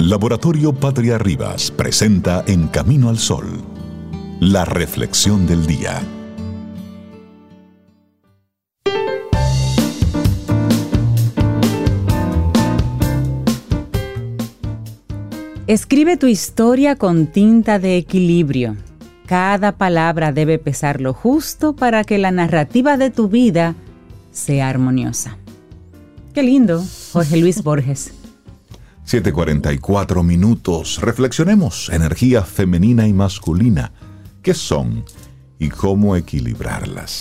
Laboratorio Patria Rivas presenta En Camino al Sol, la reflexión del día. Escribe tu historia con tinta de equilibrio. Cada palabra debe pesar lo justo para que la narrativa de tu vida sea armoniosa. Qué lindo, Jorge Luis Borges. 7:44 minutos. Reflexionemos. Energía femenina y masculina. ¿Qué son y cómo equilibrarlas?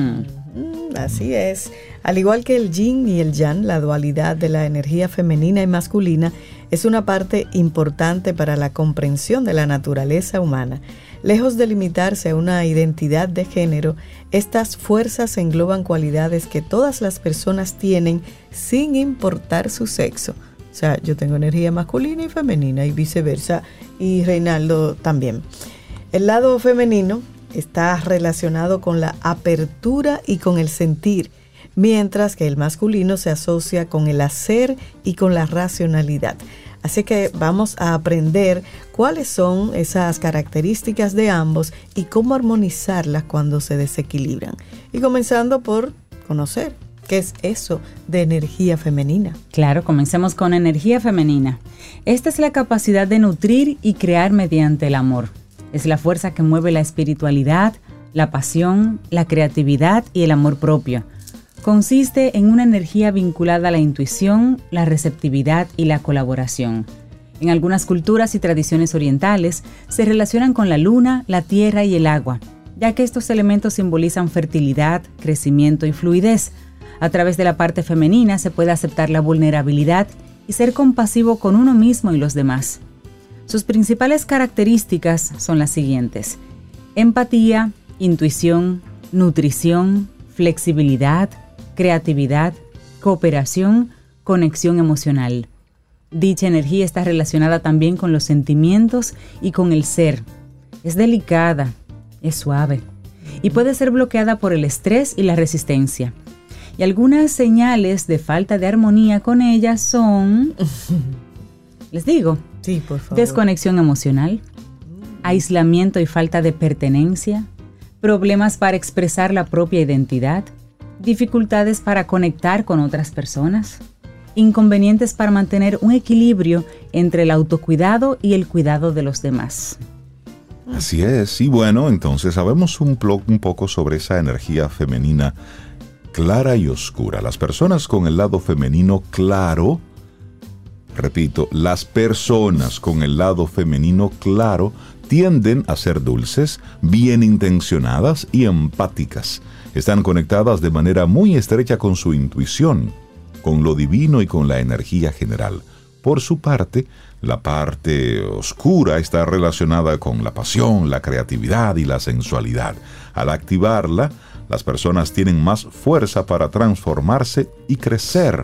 Así es. Al igual que el yin y el yang, la dualidad de la energía femenina y masculina es una parte importante para la comprensión de la naturaleza humana. Lejos de limitarse a una identidad de género, estas fuerzas engloban cualidades que todas las personas tienen sin importar su sexo. O sea, yo tengo energía masculina y femenina y viceversa, y Reinaldo también. El lado femenino está relacionado con la apertura y con el sentir, mientras que el masculino se asocia con el hacer y con la racionalidad. Así que vamos a aprender cuáles son esas características de ambos y cómo armonizarlas cuando se desequilibran. Y comenzando por conocer qué es eso de energía femenina. Claro, comencemos con energía femenina. Esta es la capacidad de nutrir y crear mediante el amor. Es la fuerza que mueve la espiritualidad, la pasión, la creatividad y el amor propio. Consiste en una energía vinculada a la intuición, la receptividad y la colaboración. En algunas culturas y tradiciones orientales se relacionan con la luna, la tierra y el agua, ya que estos elementos simbolizan fertilidad, crecimiento y fluidez. A través de la parte femenina se puede aceptar la vulnerabilidad y ser compasivo con uno mismo y los demás. Sus principales características son las siguientes: empatía, intuición, nutrición, flexibilidad, creatividad, cooperación, conexión emocional. Dicha energía está relacionada también con los sentimientos y con el ser. Es delicada, es suave y puede ser bloqueada por el estrés y la resistencia. Y algunas señales de falta de armonía con ella son, les digo, sí, por favor. Desconexión emocional, aislamiento y falta de pertenencia, problemas para expresar la propia identidad, dificultades para conectar con otras personas, inconvenientes para mantener un equilibrio entre el autocuidado y el cuidado de los demás. Así es. Y bueno, entonces sabemos un poco sobre esa energía femenina clara y oscura. Las personas con el lado femenino claro, repito, las personas con el lado femenino claro tienden a ser dulces, bien intencionadas y empáticas. Están conectadas de manera muy estrecha con su intuición, con lo divino y con la energía general. Por su parte, la parte oscura está relacionada con la pasión, la creatividad y la sensualidad. Al activarla, las personas tienen más fuerza para transformarse y crecer.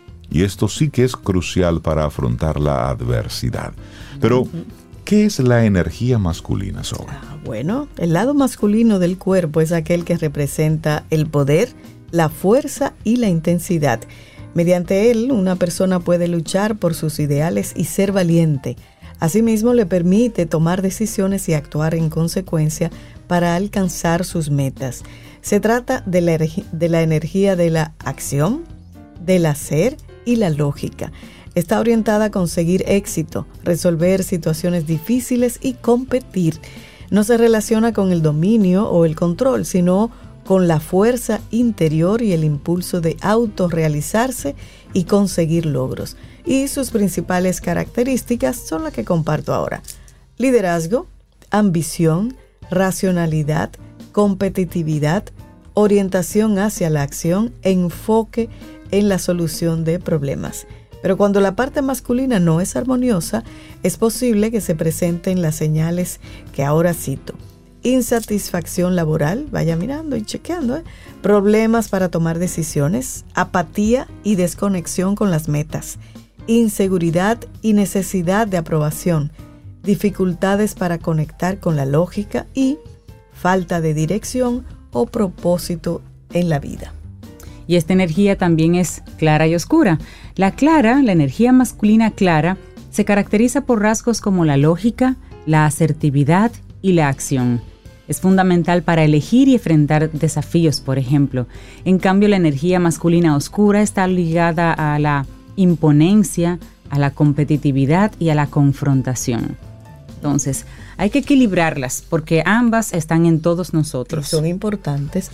Y esto sí que es crucial para afrontar la adversidad. Pero, ¿qué es la energía masculina, Zoe? Bueno, el lado masculino del cuerpo es aquel que representa el poder, la fuerza y la intensidad. Mediante él, una persona puede luchar por sus ideales y ser valiente. Asimismo, le permite tomar decisiones y actuar en consecuencia para alcanzar sus metas. Se trata de la energía de la acción, del hacer y la lógica. Está orientada a conseguir éxito, resolver situaciones difíciles y competir. No se relaciona con el dominio o el control, sino con la fuerza interior y el impulso de autorrealizarse y conseguir logros. Y sus principales características son las que comparto ahora: liderazgo, ambición, racionalidad, competitividad, orientación hacia la acción, enfoque en la solución de problemas. Pero cuando la parte masculina no es armoniosa, es posible que se presenten las señales que ahora cito: insatisfacción laboral, vaya mirando y chequeando, problemas para tomar decisiones, apatía y desconexión con las metas, inseguridad y necesidad de aprobación, dificultades para conectar con la lógica y falta de dirección o propósito en la vida. Y esta energía también es clara y oscura. La clara, la energía masculina clara, Se caracteriza por rasgos como la lógica, la asertividad y la acción. Es fundamental para elegir y enfrentar desafíos, por ejemplo. En cambio, la energía masculina oscura está ligada a la imponencia, a la competitividad y a la confrontación. Entonces, hay que equilibrarlas porque ambas están en todos nosotros. Y son importantes.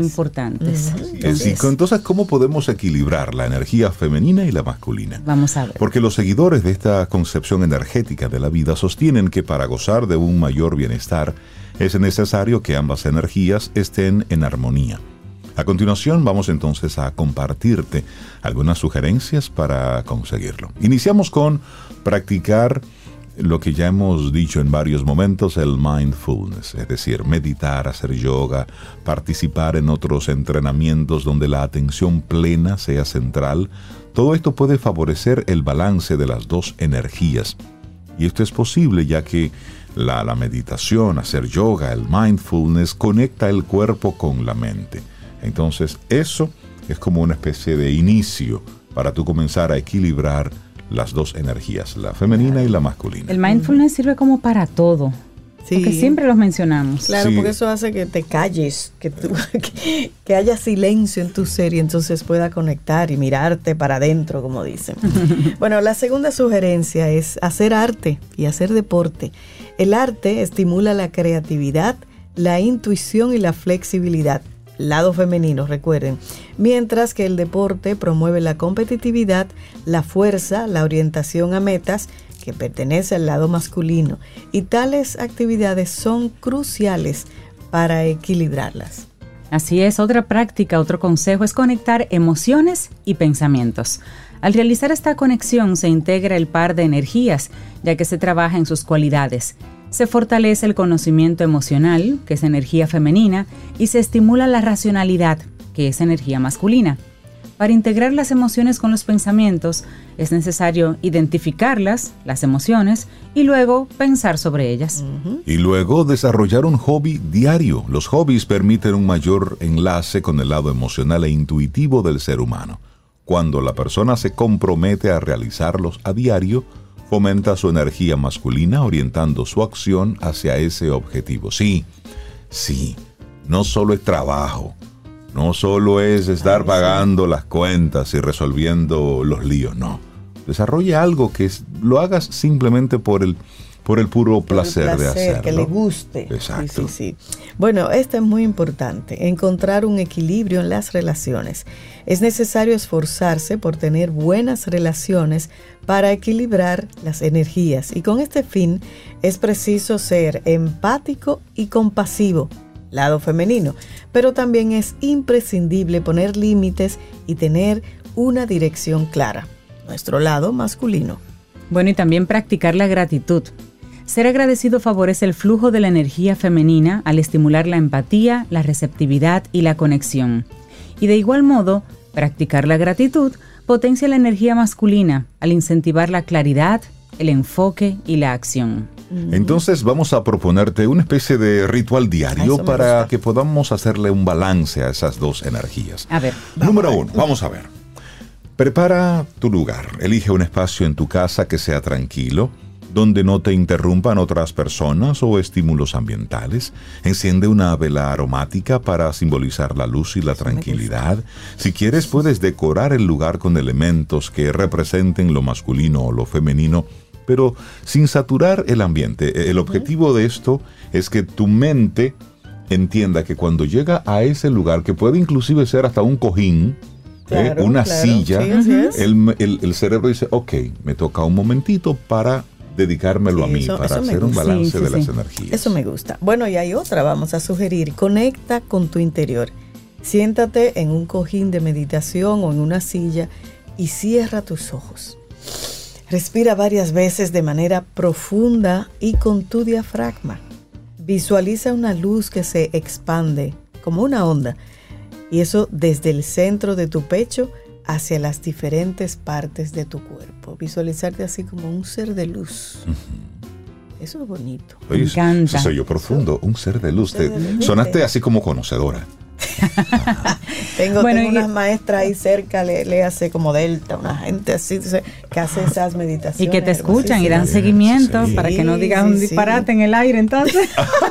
Entonces, ¿cómo podemos equilibrar la energía femenina y la masculina? Vamos a ver. Porque los seguidores de esta concepción energética de la vida sostienen que para gozar de un mayor bienestar es necesario que ambas energías estén en armonía. A continuación, vamos entonces a compartirte algunas sugerencias para conseguirlo. Iniciamos con practicar lo que ya hemos dicho en varios momentos, el mindfulness, es decir, meditar, hacer yoga, participar en otros entrenamientos donde la atención plena sea central. Todo esto puede favorecer el balance de las dos energías. Y esto es posible ya que la meditación, hacer yoga, el mindfulness, conecta el cuerpo con la mente. Entonces, eso es como una especie de inicio para tú comenzar a equilibrar las dos energías, la femenina y la masculina. El mindfulness sirve como para todo. Sí. Porque siempre los mencionamos. Claro, sí. Porque eso hace que te calles, que haya silencio en tu ser y entonces pueda conectar y mirarte para adentro, como dicen. Bueno, la segunda sugerencia es hacer arte y hacer deporte. El arte estimula la creatividad, la intuición y la flexibilidad. Lado femenino, recuerden. Mientras que el deporte promueve la competitividad, la fuerza, la orientación a metas, que pertenece al lado masculino. Y tales actividades son cruciales para equilibrarlas. Así es, otra práctica, otro consejo es conectar emociones y pensamientos. Al realizar esta conexión se integra el par de energías, ya que se trabaja en sus cualidades. Se fortalece el conocimiento emocional, que es energía femenina, y se estimula la racionalidad, que es energía masculina. Para integrar las emociones con los pensamientos, es necesario identificarlas, las emociones, y luego pensar sobre ellas. Y luego desarrollar un hobby diario. Los hobbies permiten un mayor enlace con el lado emocional e intuitivo del ser humano. Cuando la persona se compromete a realizarlos a diario, fomenta su energía masculina orientando su acción hacia ese objetivo. Sí, no solo es trabajo, no solo es estar pagando las cuentas y resolviendo los líos, no. Desarrolla algo que lo hagas simplemente por el puro placer de hacerlo. Que le guste. Exacto. Sí. Bueno, esto es muy importante, encontrar un equilibrio en las relaciones. Es necesario esforzarse por tener buenas relaciones para equilibrar las energías. Y con este fin es preciso ser empático y compasivo, lado femenino. Pero también es imprescindible poner límites y tener una dirección clara, nuestro lado masculino. Bueno, y también practicar la gratitud. Ser agradecido favorece el flujo de la energía femenina al estimular la empatía, la receptividad y la conexión. Y de igual modo, practicar la gratitud potencia la energía masculina al incentivar la claridad, el enfoque y la acción. Entonces vamos a proponerte una especie de ritual diario para que podamos hacerle un balance a esas dos energías. A ver. Número 1, vamos a ver. Prepara tu lugar. Elige un espacio en tu casa que sea tranquilo, donde no te interrumpan otras personas o estímulos ambientales. Enciende una vela aromática para simbolizar la luz y la tranquilidad. Si quieres, puedes decorar el lugar con elementos que representen lo masculino o lo femenino, pero sin saturar el ambiente. El objetivo de esto es que tu mente entienda que cuando llega a ese lugar, que puede inclusive ser hasta un cojín, una silla, el cerebro dice, ok, me toca un momentito para dedicármelo a mí, para hacer un balance de las energías. Eso me gusta. Bueno, y hay otra, vamos a sugerir, conecta con tu interior. Siéntate en un cojín de meditación o en una silla y cierra tus ojos. Respira varias veces de manera profunda y con tu diafragma. Visualiza una luz que se expande como una onda, y eso desde el centro de tu pecho hacia las diferentes partes de tu cuerpo. Visualizarte así como un ser de luz. Eso es bonito. Oye, me encanta. Eso soy yo profundo, un ser de luz. Sonaste así como conocedora. Tengo unas maestras ahí cerca, le hace como Delta, una gente así que hace esas meditaciones. Y que te escuchan y dan seguimiento para que no digas un disparate en el aire, entonces.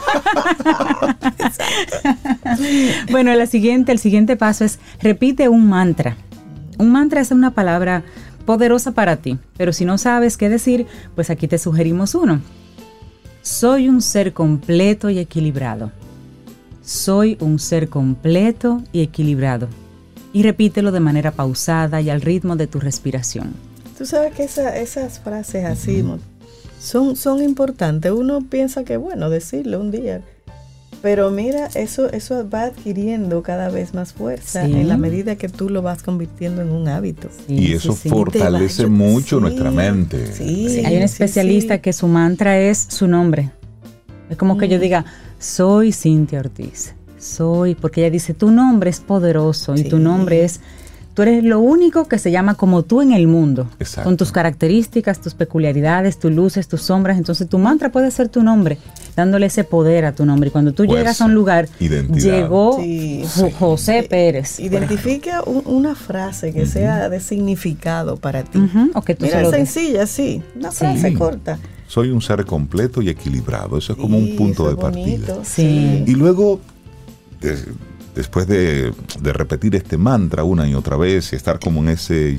Bueno, el siguiente paso es repite un mantra. Un mantra es una palabra poderosa para ti, pero si no sabes qué decir, pues aquí te sugerimos uno. Soy un ser completo y equilibrado. Soy un ser completo y equilibrado. Y repítelo de manera pausada y al ritmo de tu respiración. Tú sabes que esas frases así son importantes. Uno piensa que bueno decirlo un día, pero mira, eso va adquiriendo cada vez más fuerza en la medida que tú lo vas convirtiendo en un hábito. Y eso fortalece mucho nuestra mente. Hay un especialista que su mantra es su nombre. Es como que yo diga, soy Cintia Ortiz. Porque ella dice, tu nombre es poderoso y tu nombre es... Tú eres lo único que se llama como tú en el mundo. Exacto. Con tus características, tus peculiaridades, tus luces, tus sombras. Entonces tu mantra puede ser tu nombre, dándole ese poder a tu nombre. Y cuando tú llegas a un lugar, llegó José Pérez. Identifica una frase que sea de significado para ti. O que tú mira, sencilla, una frase corta. Soy un ser completo y equilibrado. Eso es como un punto de partida. Sí. Y luego... Después de repetir este mantra una y otra vez y estar como en ese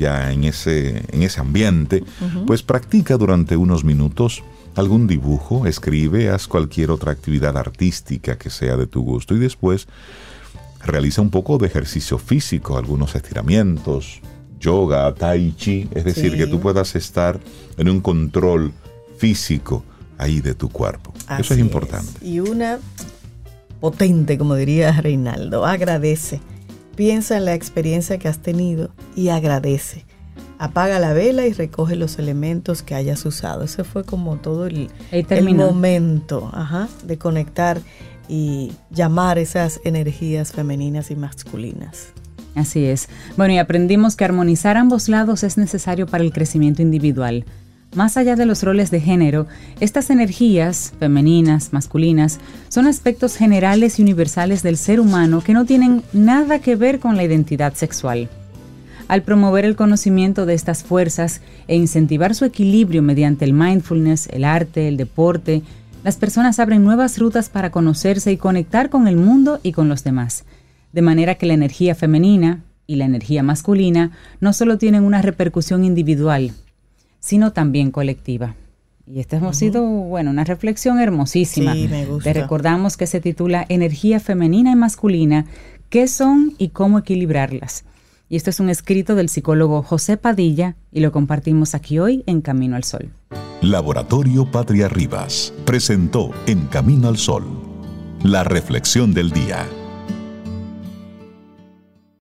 ambiente, pues practica durante unos minutos algún dibujo, escribe, haz cualquier otra actividad artística que sea de tu gusto y después realiza un poco de ejercicio físico, algunos estiramientos, yoga, tai chi, es decir, que tú puedas estar en un control físico ahí de tu cuerpo. Eso es importante. Y una potente, como diría Reinaldo, agradece. Piensa en la experiencia que has tenido y agradece. Apaga la vela y recoge los elementos que hayas usado. Ese fue como todo el momento de conectar y llamar esas energías femeninas y masculinas. Así es. Bueno, y aprendimos que armonizar ambos lados es necesario para el crecimiento individual. Más allá de los roles de género, estas energías, femeninas, masculinas, son aspectos generales y universales del ser humano que no tienen nada que ver con la identidad sexual. Al promover el conocimiento de estas fuerzas e incentivar su equilibrio mediante el mindfulness, el arte, el deporte, las personas abren nuevas rutas para conocerse y conectar con el mundo y con los demás. De manera que la energía femenina y la energía masculina no solo tienen una repercusión individual, sino también colectiva. Y esta hemos sido, una reflexión hermosísima. Sí, me gusta. Te recordamos que se titula Energía femenina y masculina, ¿qué son y cómo equilibrarlas? Y esto es un escrito del psicólogo José Padilla y lo compartimos aquí hoy en Camino al Sol. Laboratorio Patria Rivas presentó En Camino al Sol, la reflexión del día.